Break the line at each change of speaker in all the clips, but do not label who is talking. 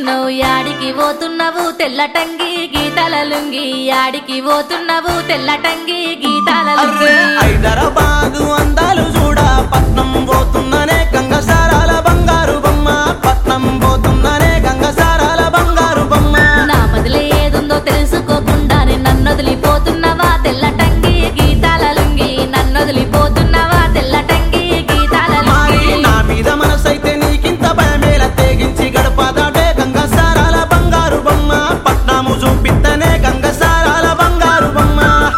పోతున్నావు యాడికి పోతున్నావు తెల్లటంగి గీతాల లుంగి యాడికి పోతున్నావు తెల్లటంగి గీతాల లుంగి
హైదరాబాదు అందాలు చూడా పట్నం పోతున్నానే గంగసారాల బంగారు బొమ్మ పట్నం పోతున్నానే గంగసారాల బంగారు బొమ్మ
నా బదిలే ఏదుందో తెలుసుకోకుండానే నన్నొదిలిపోతున్నావా తెల్లటంగి గీతాల లుంగి నన్నొదిలిపోతున్నావా తెల్లటంగి గీతాల లుంగి
నా మీద మనసైతే నీకింత భయమేల తెగించి గడపదాటే గంగసారాల బంగారు బొమ్మ పట్నము చూపిత్తనే గంగసారాల బంగారు బొమ్మ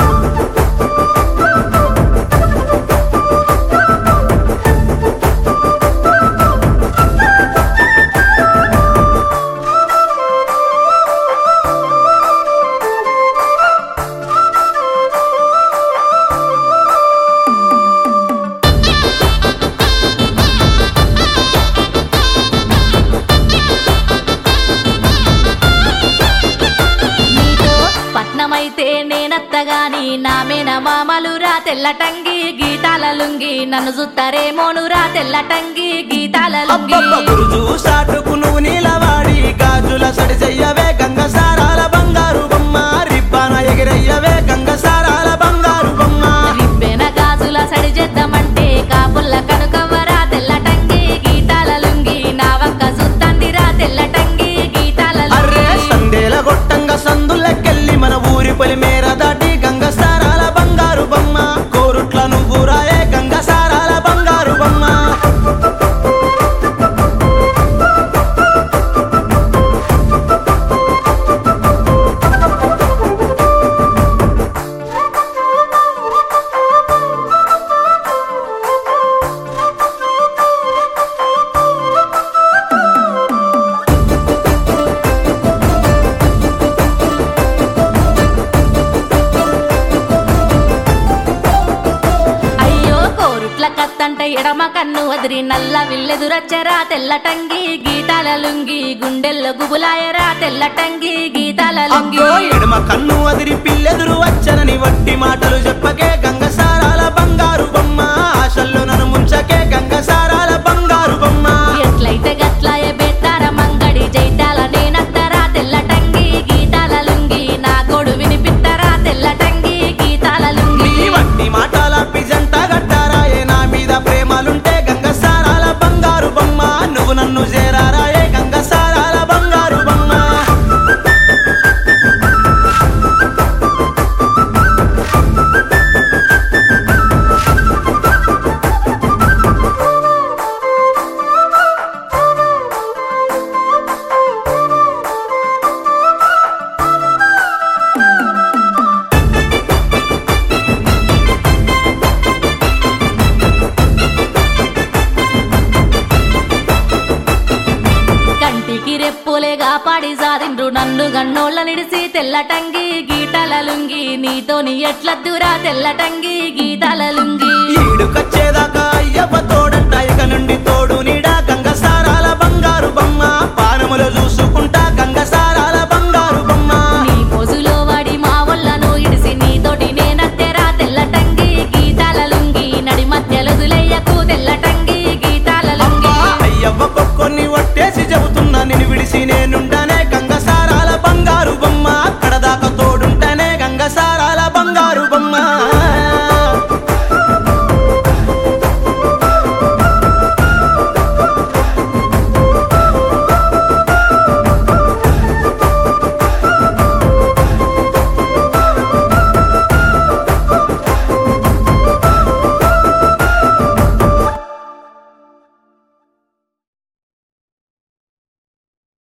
నీతో పట్నమైతే నేనత్తగాని నామేన మామలురా తెల్లటంగి గీతాల లుంగి నన్ను చూస్తారేమోనురా తెల్లటంగి గీతాల లుంగి
అబ్బబ్బ గురుజు సాటుకు నువ్వు నీలవాడి గాజుల సడి చెయ్యవే గంగసారాల బంగారు బొమ్మ రిబ్బాన ఎగిరయ్యవే గంగసారాల బంగారు బొమ్మ
రిబ్బెన గాజుల సడి చేద్దామంటే కాపుల్ల కనుకవ్వరా తెల్లటంగి గీతాల లుంగి నా వక్క సుత్తందిరా తెల్లటంగి గీతాల
అర్రే
లుంగి
సందేల గొట్టంగా సందులకెళ్ళి మన ఊరి పొలి మేర దాటి గంగసారాల బంగారు బొమ్మ కోరుట్ల నువ్వు రాయే గంగసారాల బంగారు బొమ్మ
అయ్యో కోరుట్ల కత్తంట ఎడమ కన్ను వదిరి నల్ల విల్లెదురచ్చరా తెల్లటంగి గీతాల లుంగి గుండెల్లో గుబులాయరా తెల్లటంగి గీతాల లుంగి
అబ్బో ఎడమ కన్ను అదిరి పిల్లెదురు వచ్చనని వట్టి మాటలు చెప్పకే గంగసారాల బంగారు బొమ్మ ఆశల్లో నన్ను ముంచకే గంగసారాల బంగారు బొమ్మ
ఎట్లయితే గట్లాయ బెత్తార మంగడి జైతాల నేనత్తరా తెల్లటంగి గీతాల లుంగి నా గోడు వినిపిత్తరా తెల్లటంగి గీతాల లుంగి
నీ వట్టి మాటల పిజంట గట్టారాయే నా మీద ప్రేమలుంటే గంగసారాల బంగారు బొమ్మ నువ్వు నన్ను చేరారాయే గంగసారాల బంగారు బొమ్మ
కంటికి రెప్పులేగా పాడి సాదిండ్రు నన్ను గన్నోళ్ళ నిడిసి తెల్లటంగి గీతాల లుంగి నీతోని ఎట్లద్దురా తెల్లటంగి గీతాల లుంగి
ఈడుకొచ్చేదాకా అయ్యప్ప తోడంట ఇక నుండి